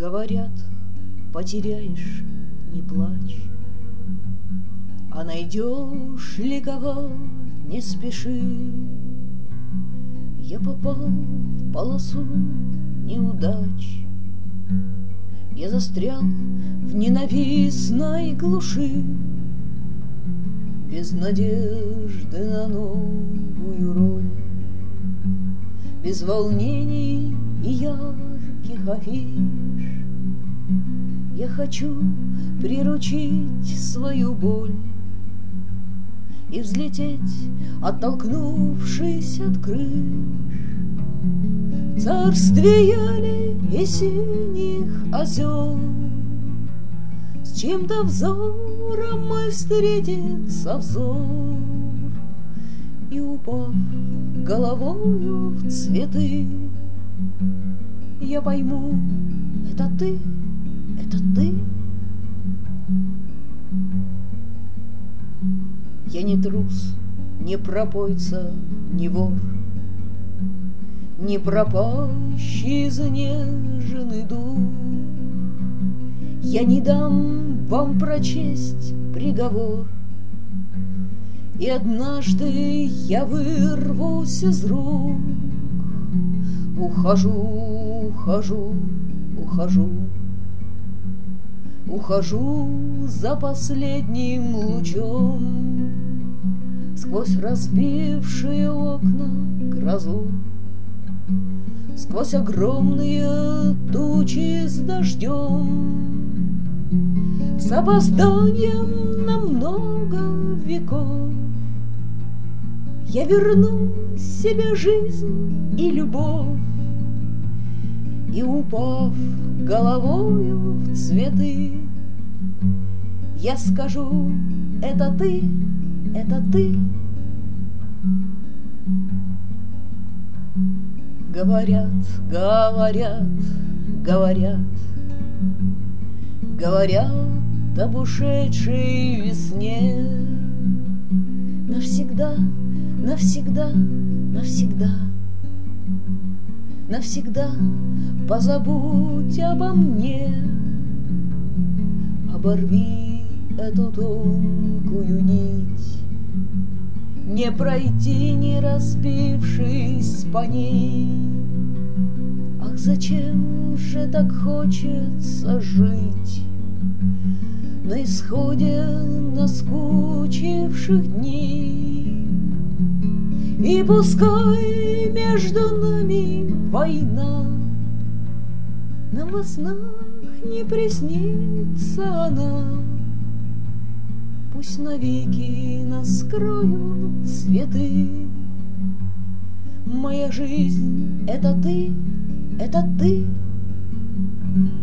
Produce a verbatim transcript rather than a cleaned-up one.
Говорят, потеряешь, не плачь, а найдешь ли кого, не спеши. Я попал в полосу неудач, я застрял в ненавистной глуши, без надежды на новую роль, без волнений и ярких афиш. Я хочу приручить свою боль и взлететь, оттолкнувшись от крыш, в царствие ели и синих озер. С чьим-то взором мой встретится взор, и, упав головою в цветы, я пойму, это ты, это ты. Я не трус, не пропойца, не вор, не пропащий изнеженный дух. Я не дам вам прочесть приговор, и однажды я вырвусь из рук. Ухожу, ухожу, ухожу, ухожу за последним лучом, сквозь разбившие окна грозу, сквозь огромные тучи с дождем, с опозданием на много веков. Я верну себе жизнь и любовь, и, упав головою в цветы, я скажу, это ты, это ты. Говорят, говорят, говорят, говорят об ушедшей весне. Навсегда, навсегда, навсегда, навсегда позабудь обо мне. Оборви эту тонкую нить, не пройти, не разбившись по ней. Ах, зачем же так хочется жить на исходе наскучивших дней? И пускай между нами война, нам во снах не приснится она. Пусть навеки нас скроют цветы. Моя жизнь — это ты, это ты.